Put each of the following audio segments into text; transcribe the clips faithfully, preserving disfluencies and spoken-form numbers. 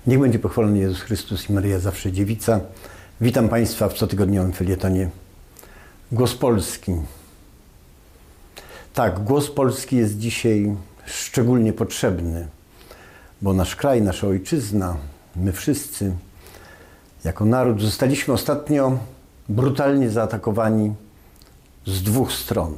Niech będzie pochwalony Jezus Chrystus i Maryja zawsze dziewica. Witam Państwa w cotygodniowym felietonie Głos Polski. Tak, Głos Polski jest dzisiaj szczególnie potrzebny, bo nasz kraj, nasza ojczyzna, my wszyscy jako naród zostaliśmy ostatnio brutalnie zaatakowani z dwóch stron.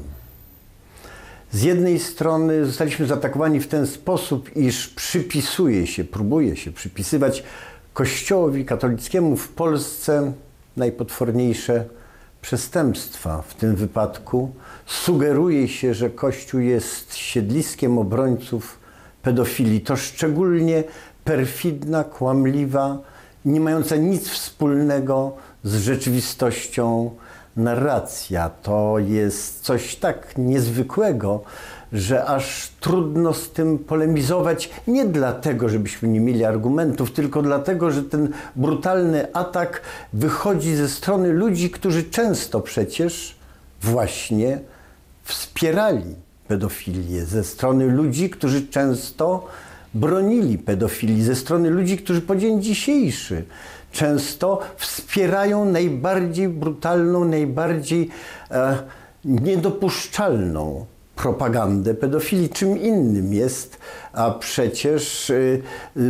Z jednej strony zostaliśmy zaatakowani w ten sposób, iż przypisuje się, próbuje się przypisywać Kościołowi katolickiemu w Polsce najpotworniejsze przestępstwa. W tym wypadku sugeruje się, że Kościół jest siedliskiem obrońców pedofilii. To szczególnie perfidna, kłamliwa, nie mająca nic wspólnego z rzeczywistością narracja. To jest coś tak niezwykłego, że aż trudno z tym polemizować. Nie dlatego, żebyśmy nie mieli argumentów, tylko dlatego, że ten brutalny atak wychodzi ze strony ludzi, którzy często przecież właśnie wspierali pedofilię. Ze strony ludzi, którzy często bronili pedofilii. Ze strony ludzi, którzy po dzień dzisiejszy często wspierają najbardziej brutalną, najbardziej e, niedopuszczalną propagandę pedofilii. Czym innym jest a przecież y,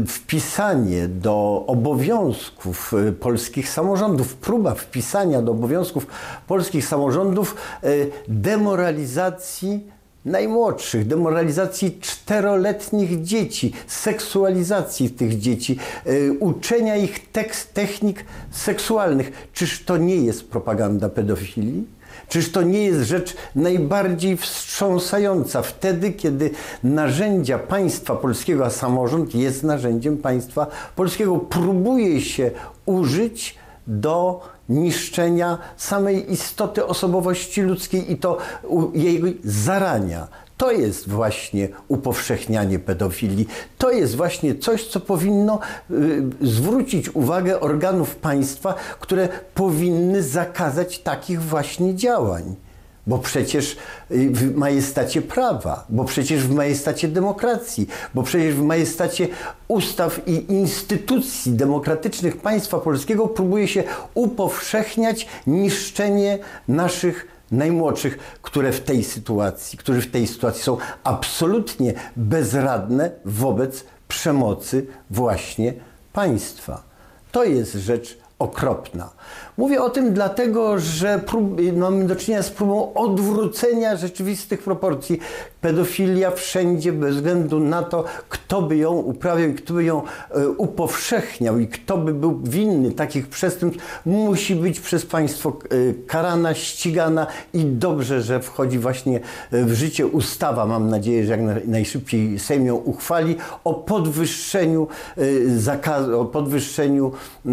wpisanie do obowiązków y, polskich samorządów, próba wpisania do obowiązków polskich samorządów y, demoralizacji najmłodszych, demoralizacji czteroletnich dzieci, seksualizacji tych dzieci, y, uczenia ich tekst, technik seksualnych. Czyż to nie jest propaganda pedofilii? Czyż to nie jest rzecz najbardziej wstrząsająca wtedy, kiedy narzędzia państwa polskiego, a samorząd jest narzędziem państwa polskiego, próbuje się użyć do niszczenia samej istoty osobowości ludzkiej i to jej zarania. To jest właśnie upowszechnianie pedofilii. To jest właśnie coś, co powinno y, zwrócić uwagę organów państwa, które powinny zakazać takich właśnie działań. Bo przecież w majestacie prawa, bo przecież w majestacie demokracji, bo przecież w majestacie ustaw i instytucji demokratycznych państwa polskiego próbuje się upowszechniać niszczenie naszych najmłodszych, które w tej sytuacji, którzy w tej sytuacji są absolutnie bezradne wobec przemocy właśnie państwa. To jest rzecz okropna. Mówię o tym dlatego, że prób, mamy do czynienia z próbą odwrócenia rzeczywistych proporcji. Pedofilia wszędzie, bez względu na to, kto by ją uprawiał i kto by ją e, upowszechniał i kto by był winny takich przestępstw, musi być przez państwo e, karana, ścigana i dobrze, że wchodzi właśnie w życie ustawa, mam nadzieję, że jak na, najszybciej Sejm ją uchwali, o podwyższeniu, e, zakazu, o podwyższeniu e,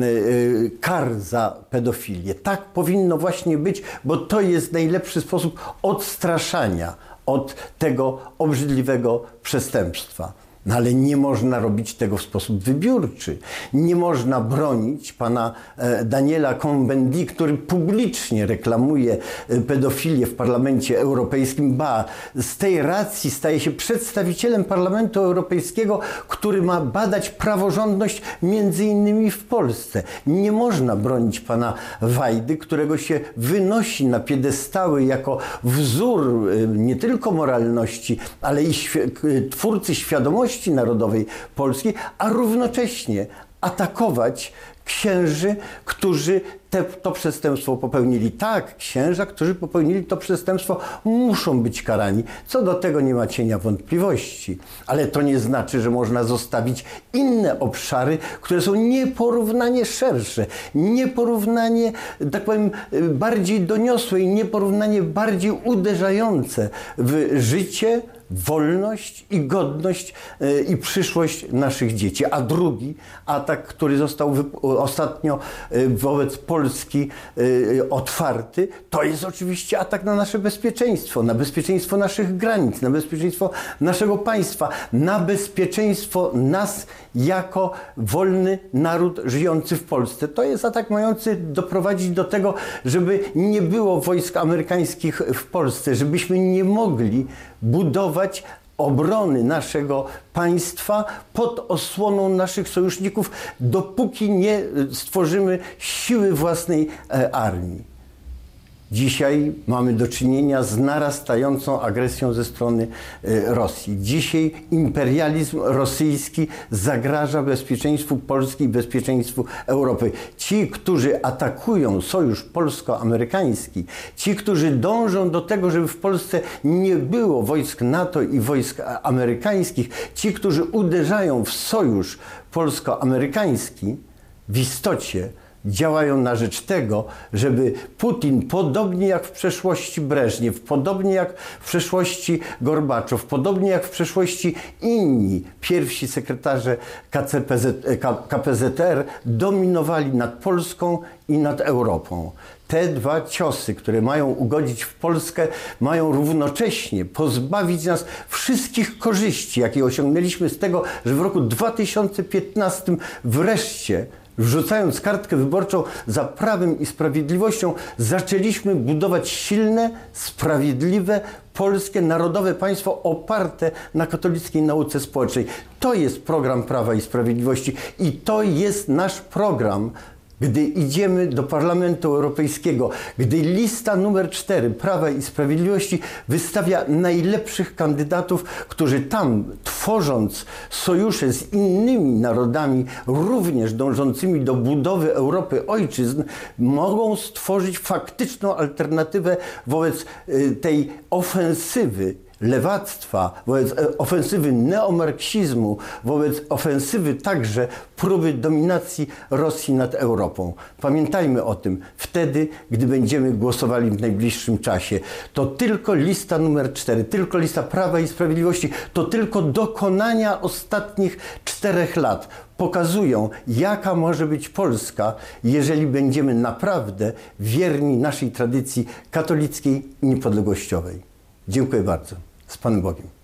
kar za pedofilię. Tak powinno właśnie być, bo to jest najlepszy sposób odstraszania od tego obrzydliwego przestępstwa. No ale nie można robić tego w sposób wybiórczy. Nie można bronić pana Daniela Cohn-Bendit, który publicznie reklamuje pedofilię w Parlamencie Europejskim. Ba, z tej racji staje się przedstawicielem Parlamentu Europejskiego, który ma badać praworządność między innymi w Polsce. Nie można bronić pana Wajdy, którego się wynosi na piedestały jako wzór nie tylko moralności, ale i twórcy świadomości narodowej Polski, a równocześnie atakować księży, którzy te, to przestępstwo popełnili. Tak, księża, którzy popełnili to przestępstwo, muszą być karani. Co do tego nie ma cienia wątpliwości. Ale to nie znaczy, że można zostawić inne obszary, które są nieporównanie szersze, nieporównanie, tak powiem, bardziej doniosłe i nieporównanie bardziej uderzające w życie, wolność i godność y, i przyszłość naszych dzieci. A drugi atak, który został ostatnio y, wobec Polski y, otwarty, to jest oczywiście atak na nasze bezpieczeństwo, na bezpieczeństwo naszych granic, na bezpieczeństwo naszego państwa, na bezpieczeństwo nas jako wolny naród żyjący w Polsce. To jest atak mający doprowadzić do tego, żeby nie było wojsk amerykańskich w Polsce, żebyśmy nie mogli budować obrony naszego państwa pod osłoną naszych sojuszników, dopóki nie stworzymy siły własnej armii. Dzisiaj mamy do czynienia z narastającą agresją ze strony Rosji. Dzisiaj imperializm rosyjski zagraża bezpieczeństwu Polski i bezpieczeństwu Europy. Ci, którzy atakują sojusz polsko-amerykański, ci, którzy dążą do tego, żeby w Polsce nie było wojsk NATO i wojsk amerykańskich, ci, którzy uderzają w sojusz polsko-amerykański, w istocie działają na rzecz tego, żeby Putin, podobnie jak w przeszłości Breżniew, podobnie jak w przeszłości Gorbaczow, podobnie jak w przeszłości inni pierwsi sekretarze K P Z R, dominowali nad Polską i nad Europą. Te dwa ciosy, które mają ugodzić w Polskę, mają równocześnie pozbawić nas wszystkich korzyści, jakie osiągnęliśmy z tego, że w roku dwa tysiące piętnastym wreszcie, wrzucając kartkę wyborczą za prawem i sprawiedliwością, zaczęliśmy budować silne, sprawiedliwe, polskie, narodowe państwo oparte na katolickiej nauce społecznej. To jest program Prawa i Sprawiedliwości i to jest nasz program, gdy idziemy do Parlamentu Europejskiego, gdy lista numer cztery Prawa i Sprawiedliwości wystawia najlepszych kandydatów, którzy tam, tworząc sojusze z innymi narodami, również dążącymi do budowy Europy ojczyzn, mogą stworzyć faktyczną alternatywę wobec tej ofensywy lewactwa, wobec ofensywy neomarksizmu, wobec ofensywy także próby dominacji Rosji nad Europą. Pamiętajmy o tym wtedy, gdy będziemy głosowali w najbliższym czasie. To tylko lista numer cztery, tylko lista Prawa i Sprawiedliwości, to tylko dokonania ostatnich czterech lat pokazują, jaka może być Polska, jeżeli będziemy naprawdę wierni naszej tradycji katolickiej i niepodległościowej. Dziękuję bardzo. Z Panem Bogiem.